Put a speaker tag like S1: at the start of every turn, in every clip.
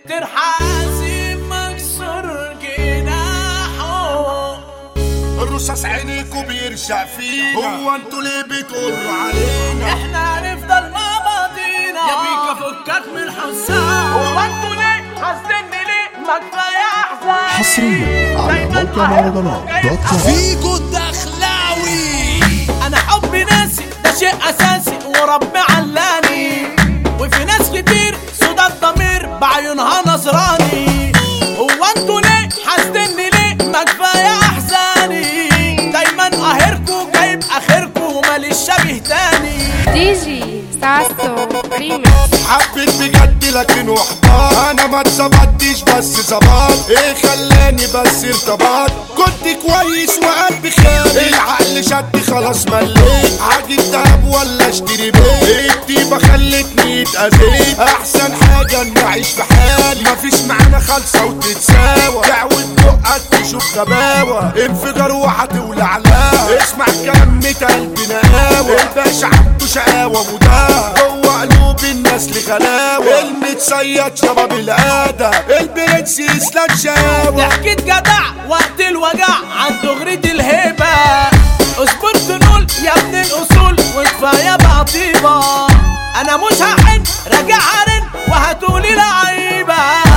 S1: ترحاسي مكسور جناحه.
S2: الرصاص عينيكوا بيرشق فينا، هو انتوا ليه بتقروا علينا؟
S1: احنا هنفضل مع بعضينا يا بيكا فكك من الحسام. هو انتوا ليه حاسدني ليه؟ ما كفايه احزان.
S3: حصريا على موقع مهرجانات.com.
S1: فيكو الدخلاوي. انا حبي ناسي ده شيء اساسي وربي علاني، وفي ناس كتير سودا الضمير بعيونها نصراني. هو انتوا ليه حاسدني ليه؟ ما كفايه احزاني. دايما قاهركوا جايب اخركوا وماليش شبه تاني.
S4: دي جي ساسو ريمكس.
S2: حبيت بجد لكن احباط، انا ما اتظبطتش بس ظبط. ايه خلاني بس ارتبط، كنت كويس وقلبي خاب. العقل شد خلاص مليت، عاجب دهب ولا اشتري بيت. الطيبه خلتني اتأذيت، احسن حاجه اني اعيش في حالي. مفيش معانا خالصه وتتساوى، دعوة بقك تشوف غباوه. انفجار وهتولع لها، اسمع كلام قلبنا قاوى. الباشا عنده شقاوه مداها، جوه قلوب الناس لغلاوه. المتصيد شباب القاده، البرنس يسلك شقاوه.
S1: ضحكة جدع وقت الوجع عند غريد الهيبة. اصبر تنول يا ابن الاصول وكفايه بقى طيبه. انا مش هحن راجع هرن وهتقولي لعيبه.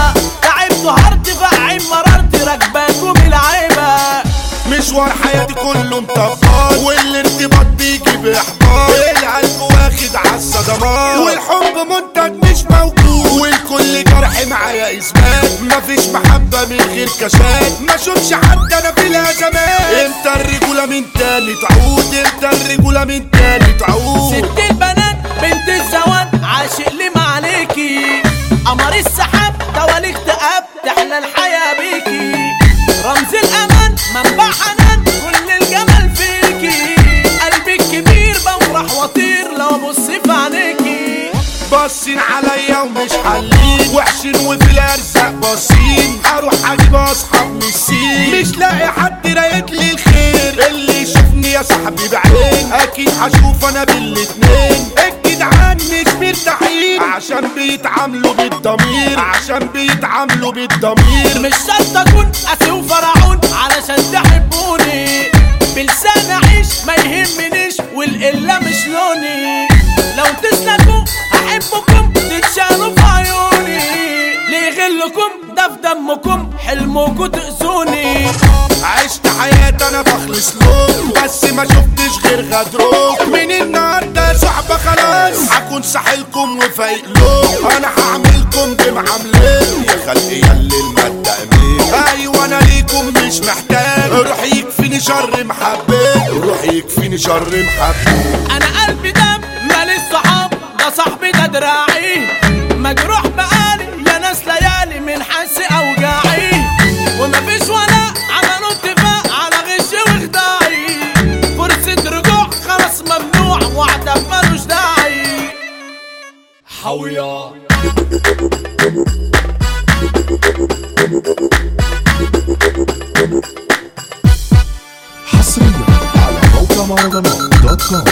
S1: تعبت هرت فعين مررت راكباكم العيبه.
S2: مشوار حياتي كله مطبط، والارتباط بيجي باحباط. القلب واخد عالصدمات، والحب منتج مش موجود. والكل جرح معايا اثبات، مفيش محبه من غير كشات. ما اشوفش حد انا في الازمات. امتى الرجوله من تاني تعود؟ امتى الرجوله من تاني تعود؟
S1: ست البنات بنت الزوان عاشق لي ما عليكي. قمر السحاب دوالي اكتئاب تحلى الحياه بيكي. رمز الامان منبع حنان كل الجمال فيكي. قلبي الكبير بفرح واطير لو ابص في عينيكي.
S2: باصين عليا ومش حالين، وحشين وفي الارزاق باصين. هروح اجيب اصحاب من السين، مش لاقي حد رايد لي الخير. اللي يشوفني يا صاحبي بعين اكيد هشوف انا بالاتنين. الجدعان مش مرتاحين عشان بيتعاملوا بالضمير، عشان بيتعاملوا بالضمير.
S1: مش شرط اكون قاسي وفرعون علشان تحبوني. بلسان اعيش ما يهمنيش والقله مش لوني. لو تسلكوا احبكم تتشالوا في عيوني. ليه غلكم ده في دمكم حلمكوا تأذوني.
S2: عشت حياتي انا بخلص لهم، بس ما شفتش غير غدروك. من النهارده صحبه خلاص هكون ساحلكم وفايق لهم. انا هعملكم بمعاملين يا خلقي ياللي المادة امين. ايوه انا ليكم مش محتاج، روح يكفيني شر محبة، روح يكفيني شر محبة.
S1: انا قلبي دم مالي الصحاب، ده صاحبي ده دراعي. مجروح بقالي يا ناس ليالي من حس اوجاعي. ومفيش ولا عملوا اتفاق على غش وخداعي. فرصة رجوع خلاص ممنوع وعدم ملوش داعي. حويا
S3: حصريا على موقع مهرجانات.com.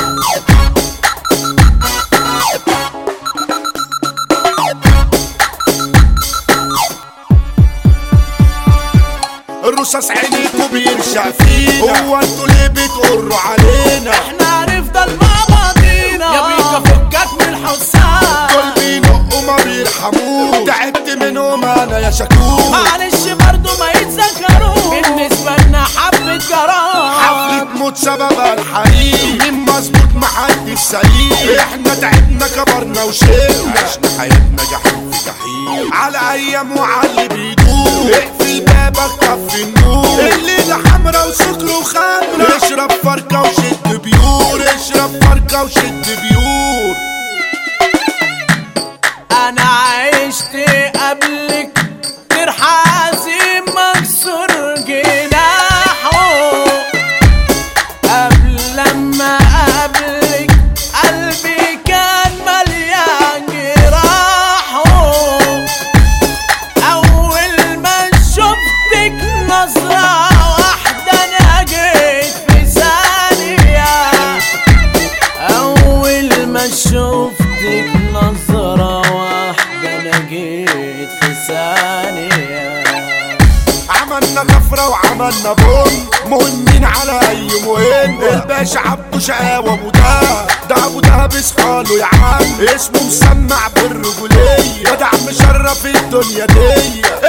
S2: الرصاص عينيكوا بيرشق فينا، هو انتوا ليه بتقروا علينا؟
S1: احنا هنفضل مع بعضينا يا بيكا فكك من الحسام.
S2: دول بينقوا ما بيرحموش، تعبت منهم انا يا شكور.
S1: معلش برضو ما يتذكروش، بالنسبة لنا حبة جراح.
S2: حفلة موت سببها الحريم، مين مظبوط محدش سليم. احنا تعبنا كبرنا وشيلنا، عشنا حياتنا جحيم في جحيم. على ايام وعلى اللي بيدور، اقفل بابك طفي النور. الليلة حمرا وسكر وخمرة، اشرب فركة وشد بيور، اشرب فركة وشد بيور.
S1: انا عشت قبلك ترحاسي مكسور جناحه. قبل لما قبلك قلبي كان مليان جراحه. اول ما شفتك نظرة واحدة انا جيت في ثانية. اول
S2: عملنا كفرة وعملنا بوم مهمين على اي مهم. الباشا عبده شقاوة ابو دهب، ده ابو دهب اصحاله يا عم، اسمه مسمع بالرجولية، جدع مشرف الدنيا دي.